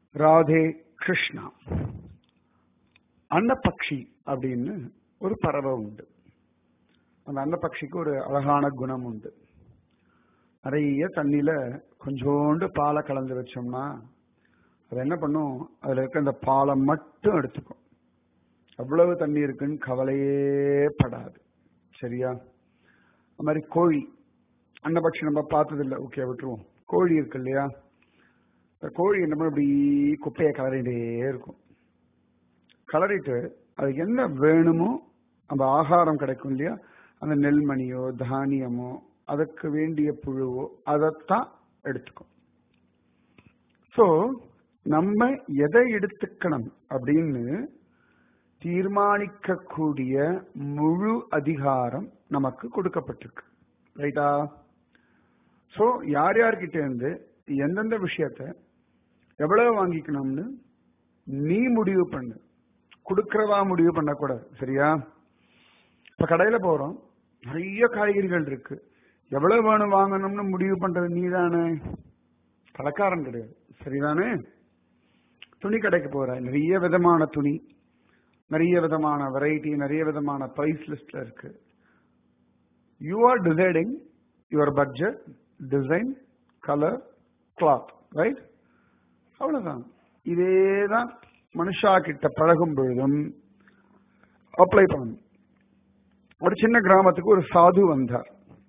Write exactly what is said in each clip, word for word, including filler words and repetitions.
ராதே கிருஷ்ணா. அன்னப்பக்ஷி அப்படின்னு ஒரு பறவை உண்டு. அந்த அன்னப்பக்ஷிக்கு ஒரு அழகான குணம் உண்டு. நிறைய தண்ணியில கொஞ்சோண்டு பாலை கலந்து வச்சோம்னா அது என்ன பண்ணும், அதுல இருக்க அந்த பாலை மட்டும் எடுத்துக்கும். அவ்வளவு தண்ணி இருக்குன்னு கவலையே படாது. சரியா? அது மாதிரி கோழி, அன்னப்பக்ஷி நம்ம பார்த்தது இல்லை, ஓகே விட்டுருவோம். கோழி இருக்கு இல்லையா, கோழி என்ன இப்படி குப்பையை கலரிட்டே இருக்கும். கலரிட்டு அது என்ன வேணுமோ அந்த ஆகாரம் கிடைக்கும் இல்லையா, அந்த நெல்மணியோ தானியமோ அதுக்கு வேண்டிய புழுவோ அதைத்தான் எடுத்துக்கும். ஸோ நம்ம எதை எடுத்துக்கணும் அப்படின்னு தீர்மானிக்கக்கூடிய முழு அதிகாரம் நமக்கு கொடுக்கப்பட்டிருக்கு. ரைட்டா? ஸோ யார் யார்கிட்ட இருந்து எந்தெந்த விஷயத்த எவ்வளவு வாங்கிக்கணும்னு நீ முடிவு பண்ணு, கொடுக்கறவா முடிவு பண்ணக்கூடாது. சரியா? இப்ப கடையில போறோம், நிறைய காய்கறிகள் இருக்கு, எவ்வளவு வேணும் வாங்கணும்னு முடிவு பண்றது நீ தானே, கடைக்காரன் கிடையாது. சரிதானே? துணி கடைக்கு போற, நிறைய விதமான துணி, நிறைய விதமான வெரைட்டி, நிறைய விதமான பிரைஸ் லிஸ்ட்ல இருக்கு. You are deciding your budget, design, colour, cloth. Right? அவ்வளவுதான். இதேதான் மனுஷா கிட்ட பழகும் பொழுதும் அப்ளை பண்ணணும். ஒரு சின்ன கிராமத்துக்கு ஒரு சாது வந்தார்.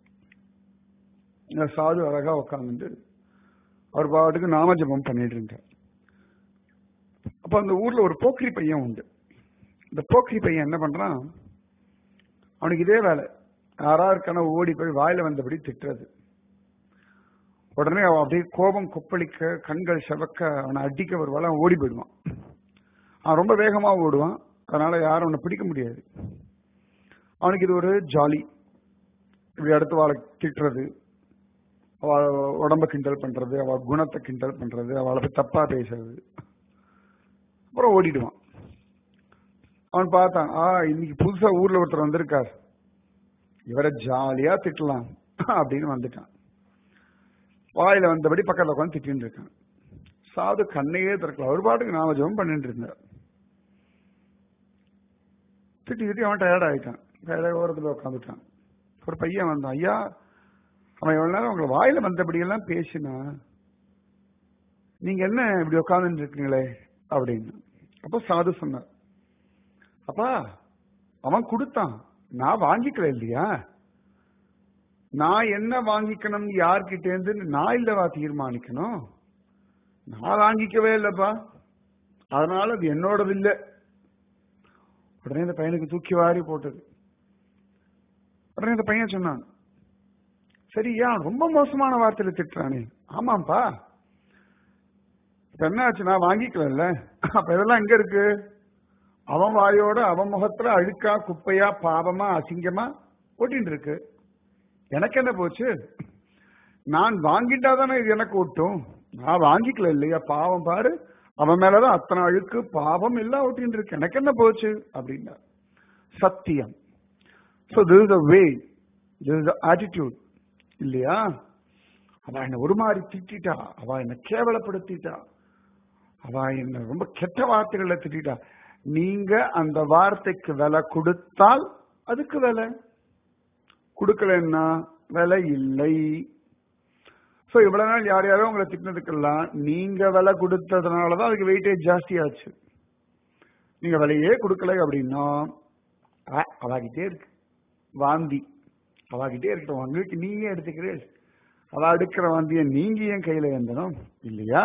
இந்த சாது அழகா உட்கார்ந்து அவர் பாட்டுக்கு நாம ஜபம் பண்ணிட்டு இருந்தார். அப்ப அந்த ஊர்ல ஒரு போக்கிரி பையன் உண்டு. இந்த போக்கிரி பையன் என்ன பண்றான், அவனுக்கு இதே வேலை, யாரா இருக்கான ஓடி போய் வாயில வந்தபடி திட்டுறது. உடனே அவன் அப்படியே கோபம் கொப்பளிக்க, கண்கள் செவக்க, அவனை அடிக்க வருவாள், அவன் ஓடி போயிடுவான். அவன் ரொம்ப வேகமா ஓடுவான், அதனால யாரும் அவனை பிடிக்க முடியாது. அவனுக்கு இது ஒரு ஜாலி. இப்படி அடுத்து வாழை திட்டுறது, அவள் உடம்ப கிண்டல் பண்றது, அவள் குணத்தை கிண்டல் பண்றது, அவளை போய் தப்பா பேசுறது, அப்புறம் ஓடிடுவான். அவன் பார்த்தான், ஆ இன்னைக்கு புதுசா ஊர்ல ஒருத்தர் வந்திருக்கார், இவரை ஜாலியா திட்டலாம் அப்படின்னு வந்துட்டான். வாயில வந்தபடி பக்கத்துல உட்காந்து திட்டின்னு இருக்கான். சாது கண்ணையே திறக்கல, ஒரு பாட்டுக்கு நாம ஜெபம் பண்ணிட்டு இருந்தார். திட்டி திட்டி அவன் டயர்ட் ஆயிட்டான், டயர்டாக ஓரத்துல உட்காந்துட்டான். ஒரு பையன் வந்தான், ஐயா அவன் எவ்வளவு நேரம் உங்களை வாயில வந்தபடி எல்லாம் பேசினா நீங்க என்ன இப்படி உட்காந்துட்டு இருக்கீங்களே அப்படின்னு. அப்போ சாது சொன்னார், அப்பா அவன் கொடுத்தான், நான் வாங்கிக்கல இல்லையா, நான் என்ன வாங்கிக்கணும் யார்கிட்ட இருந்து நான் இல்லவா தீர்மானிக்கணும், நான் வாங்கிக்கவே இல்லப்பா, அதனால அது என்னோடது இல்லை. உடனே இந்த பையனுக்கு தூக்கி வாரி போட்டது. உடனே இந்த பையன் சொன்னான், சரியா ரொம்ப மோசமான வார்த்தையில திட்டுறானே. ஆமாப்பா, இப்ப என்ன ஆச்சு, நான் வாங்கிக்கல, அப்ப இதெல்லாம் எங்க இருக்கு, அவன் வாயோட அவன் முகத்துல அழுக்கா குப்பையா பாவமா அசிங்கமா ஓட்டின்னு இருக்கு, எனக்கு என்ன போச்சு, நான் வாங்கிட்டாதானே இது எனக்கு ஓட்டும், நான் வாங்கிக்கல இல்லையா, பாவம் பாரு அவன் மேலதான் அத்தனை அழுக்கு பாவம் எல்லாம் ஓட்டின்னு இருக்கு, எனக்கு என்ன போச்சு அப்படின்னா. சத்தியம். So this is the way, this is the attitude இல்லையா. அவ என்ன ஒரு மாதிரி திட்டா, அவ என்ன கேவலப்படுத்திட்டா, அவ என்ன ரொம்ப கெட்ட வார்த்தைகளை திட்டா, நீங்க அந்த வார்த்தைக்கு விலை கொடுத்தால் அதுக்கு விலை, கொடுக்கலன்னா விலை இல்லை. சோ இவ்வளவு நாள் யார் யாரோ உங்களை திட்டினதுக்கெல்லாம் நீங்க விலை கொடுத்ததுனாலதான் அதுக்கு வெயிட்டேஜ் ஜாஸ்தி ஆச்சு. நீங்க விலையே கொடுக்கல அப்படின்னா அவாகிட்டே இருக்கு வாந்தி, அவாகிட்டே இருக்கட்டும், உங்களுக்கு நீங்க எடுத்துக்கிறேன், அவ அடுக்கிற வாந்திய நீங்க ஏன் கையில ஏந்தணும் இல்லையா.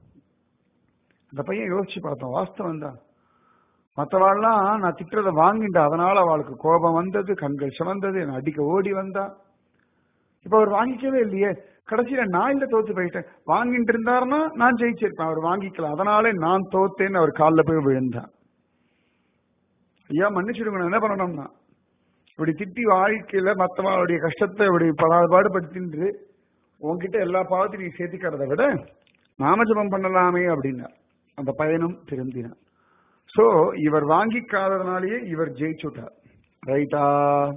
அந்த பையன் யோசிச்சு பார்த்தோம், வாஸ்தவம் தான். மற்றவாள்லாம் நான் திட்டுறதை வாங்கிட்டேன், அதனால அவளுக்கு கோபம் வந்தது, கண்கள் சிவந்தது, என்னை அடிக்க ஓடி வந்தா. இப்ப அவர் வாங்கிக்கவே இல்லையே, கடைசியில நான் இல்ல தோத்து போயிட்டேன், வாங்கிட்டு இருந்தாருன்னா நான் ஜெயிச்சிருப்பேன், அவர் வாங்கிக்கல அதனாலே நான் தோத்தேன்னு அவர் காலில் போய் விழுந்தான். ஐயா மன்னிச்சிடுங்க, என்ன பண்ணணும்னா இப்படி திட்டி வாழ்க்கையில மற்றவங்களுடைய கஷ்டத்தை இப்படி பாடுபடுத்தின்று உன்கிட்ட எல்லா பாவத்தையும் நீ சேர்த்திக்கிறத விட நாமஜபம் பண்ணலாமே அப்படின்னா அந்த பையனும் திருந்தினான். சோ இவர் வாங்கிக்காததுனாலேயே இவர் ஜெயிச்சுட்டார். ரைட்டா?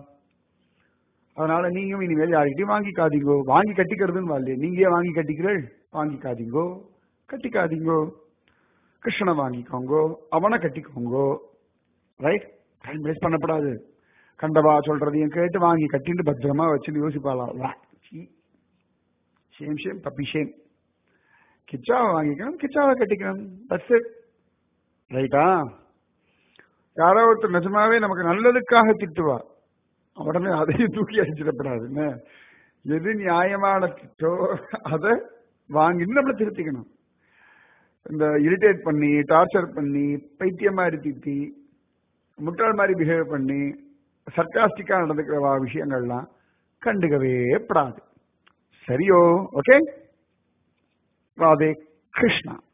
அதனால நீங்க இனிமேல் யார்கிட்டையும் வாங்கிக்காதீங்கோ, வாங்கி கட்டிக்கிறதுன்னு வரலையே, நீங்க ஏன் வாங்கி கட்டிக்கிறீர்கள், வாங்கிக்காதீங்கோ, கட்டிக்காதீங்கோ. கிருஷ்ணனை வாங்கிக்கோங்கோ, அவனை கட்டிக்கோங்கோ. ரைட்? டைம் வேஸ்ட் பண்ணப்படாது. கண்டவா சொல்றதையும் கேட்டு வாங்கி கட்டிட்டு பத்திரமா வச்சுன்னு யோசிப்பாளா? Same shame puppy shame. கிச்சாவை வாங்கிக்கணும், கிச்சாவை கட்டிக்கணும். That's it. ரைட்டா? யாரோ ஒருத்தர் நிஜமாவே நமக்கு நல்லதுக்காக திட்டுவா, உடனே அதையும் தூக்கி அடிச்சிடப்படாதுன்னு. எது நியாயமான திட்டோ அதை வாங்கிட்டு நம்மளை திருத்திக்கணும். இந்த இரிட்டேட் பண்ணி, டார்ச்சர் பண்ணி, பைத்தியம் மாதிரி திட்டி, முட்டாள் மாதிரி பிஹேவ் பண்ணி, சர்க்காஸ்டிக்கா நடந்துக்கிற விஷயங்கள்லாம் கண்டுக்கவே படாது. சரியோ? ஓகே. ராதே கிருஷ்ணா.